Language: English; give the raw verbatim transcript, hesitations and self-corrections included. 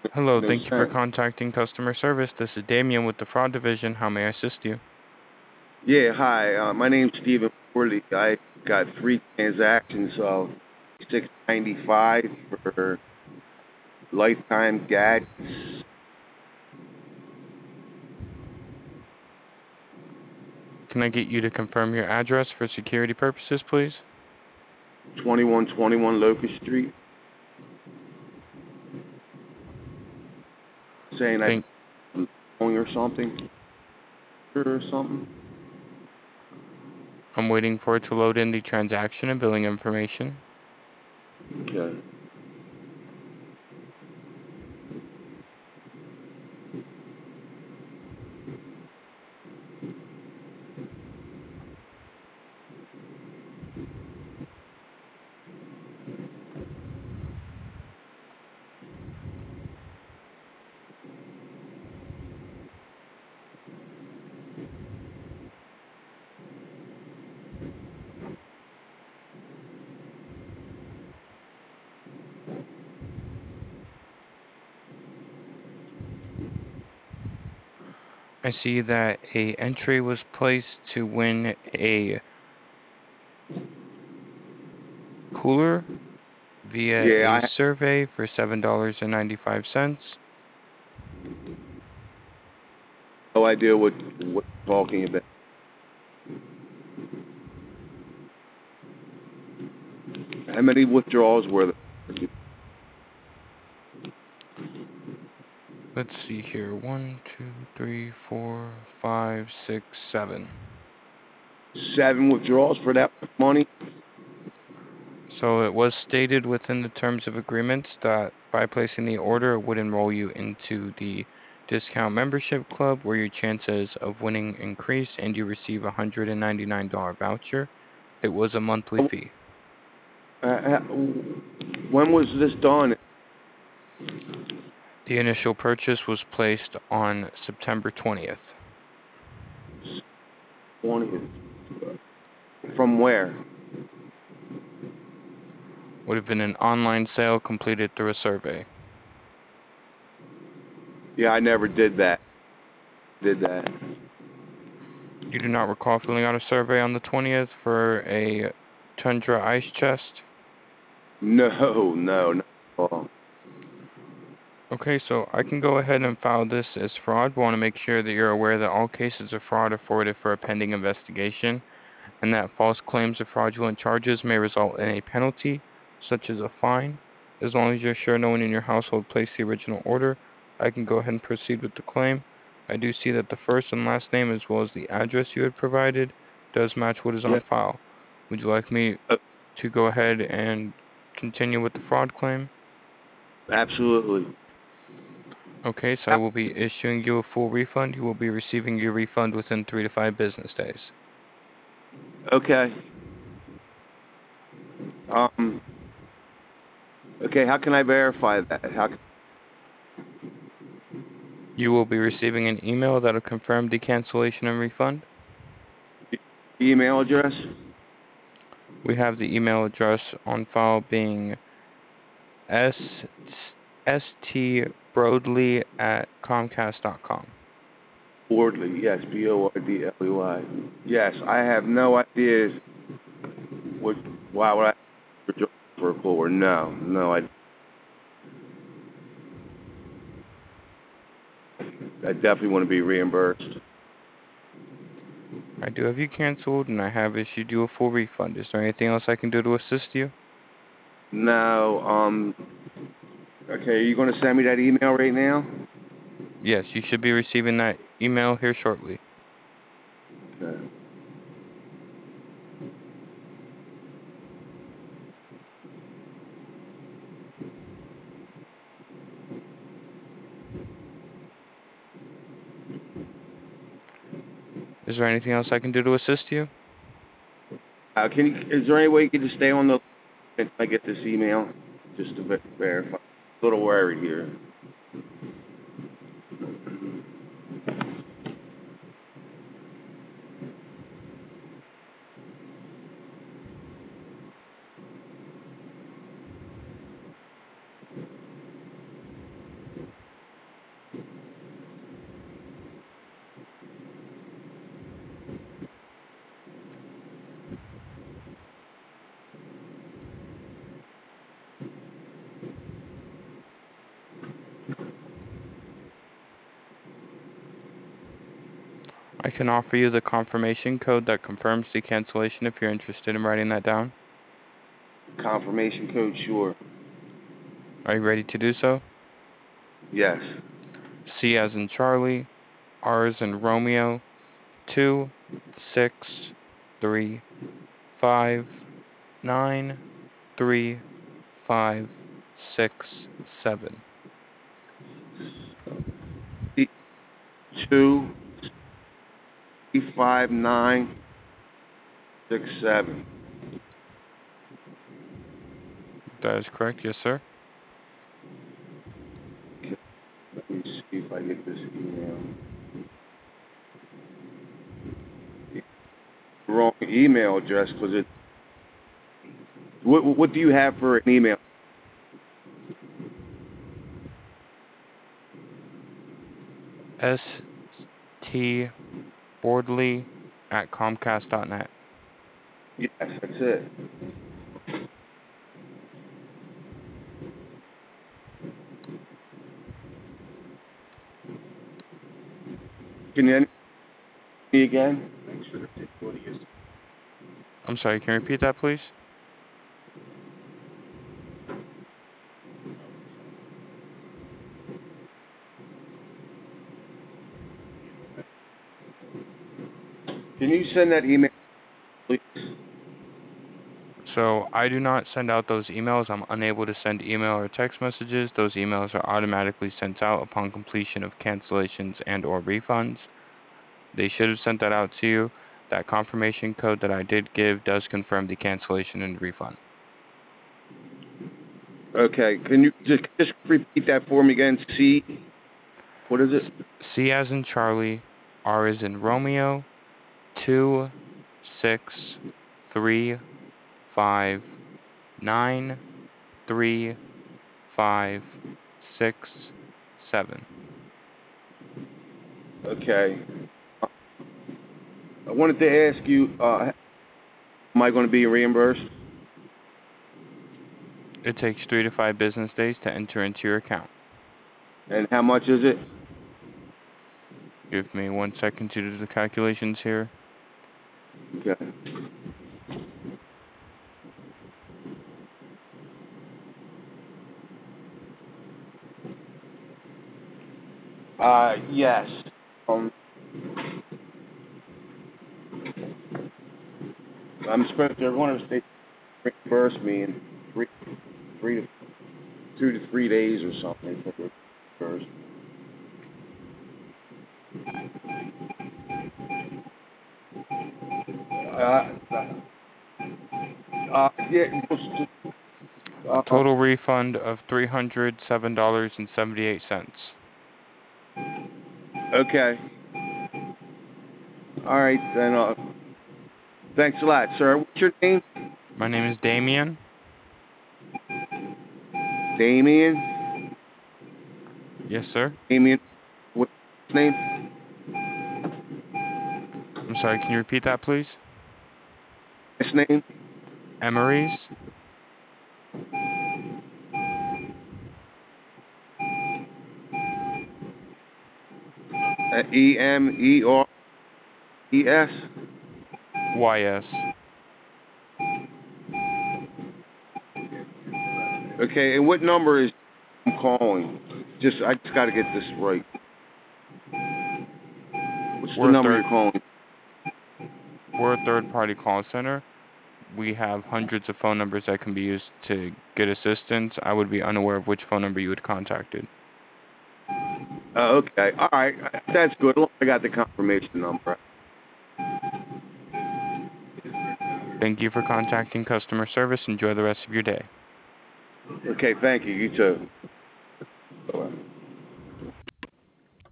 Hello, No thank you for sense. contacting customer service. This is Damien with the fraud division. How may I assist you? Yeah, hi. Uh, my name's Stephen Worley. I got three transactions of six ninety five for lifetime gadgets. Can I get you to confirm your address for security purposes, please? Twenty one twenty one Locust Street. Saying I Thank wrong or something or something. I'm waiting for it to load in the transaction and billing information. Okay. I see that a entry was placed to win a cooler via Yeah, a I have survey for seven dollars and ninety-five cents. no idea what what you're talking about. How many withdrawals were there? Let's see here. One, two, three, four, five, six, seven. Seven withdrawals for that money? So it was stated within the terms of agreements that by placing the order, it would enroll you into the discount membership club where your chances of winning increase and you receive a one hundred ninety-nine dollar voucher. It was a monthly fee. Uh, uh, when was this done? The initial purchase was placed on September twentieth. twentieth. From where? Would have been an online sale completed through a survey. Yeah, I never did that. Did that. You do not recall filling out a survey on the twentieth for a Tundra ice chest? No, no, no. Oh, Okay, so I can go ahead and file this as fraud, but want to make sure that you're aware that all cases of fraud are forwarded for a pending investigation, and that false claims or fraudulent charges may result in a penalty, such as a fine. As long as you're sure no one in your household placed the original order, I can go ahead and proceed with the claim. I do see that the first and last name, as well as the address you had provided, does match what is yeah, on file. Would you like me uh, to go ahead and continue with the fraud claim? absolutely. Okay, so I will be issuing you a full refund. You will be receiving your refund within three to five business days. Okay. Um. Okay. How can I verify that? How? Can, You will be receiving an email that'll confirm the cancellation and refund. email address? We have the email address on file being s stbroadley at comcast dot com. Bordley. Yes. B O R D L E Y. Yes. I have no idea what. Why would I withdraw for a forward? No. No. I. I definitely want to be reimbursed. I do have you canceled and I have issued you a full refund. Is there anything else I can do to assist you? No. Um. Okay. Are you going to send me that email right now? Yes, you should be receiving that email here shortly. Okay. Is there anything else I can do to assist you? Uh, can you, is there any way you can just stay on the until I get this email just to ver- verify? A little worried here. I can offer you the confirmation code that confirms the cancellation if you're interested in writing that down. Confirmation code, sure. Are you ready to do so? Yes. C as in Charlie, R as in Romeo, two, six, three, five, nine, three, five, six, seven. Two, three, five, nine, six, seven. That is correct, yes, sir. Let me see if I get this email. Wrong email address, because it. What what do you have for an email? S T Bordley at Comcast dot net. Yes, that's it. Can you me again? I'm sorry, can you repeat that, please? Can you send that email, please? So I do not send out those emails. I'm unable to send email or text messages. Those emails are automatically sent out upon completion of cancellations and or refunds. They should have sent that out to you. That confirmation code that I did give does confirm the cancellation and refund. Okay. Can you just just repeat that for me again? C. What is it? C as in Charlie, R as in Romeo, two, six, three, five, nine, three, five, six, seven. Okay. I wanted to ask you, uh, am I going to be reimbursed? It takes three to five business days to enter into your account. And how much is it? Give me one second to do the calculations here. Okay. Uh, yes. Um, I'm supposed they're going to reimburse me in three, three to two to three days or something. First. Uh, uh, yeah. Uh, Total refund of three hundred seven dollars and seventy-eight cents. okay. All right then. Uh, thanks a lot, sir. What's your name? My name is Damien. Damien. Yes, sir. Damien. What's his name? I'm sorry, can you repeat that, please? His name? Emery's. Uh, E M E R E S. Y S. Okay, and what number is I'm calling? Just I just got to get this right. What's the We're a number you're third calling? we're a third party call center. We have hundreds of phone numbers that can be used to get assistance. I would be unaware of which phone number you had contacted. Uh, okay, all right, that's good. I got the confirmation number. Thank you for contacting customer service. Enjoy the rest of your day. Okay, thank you. You too.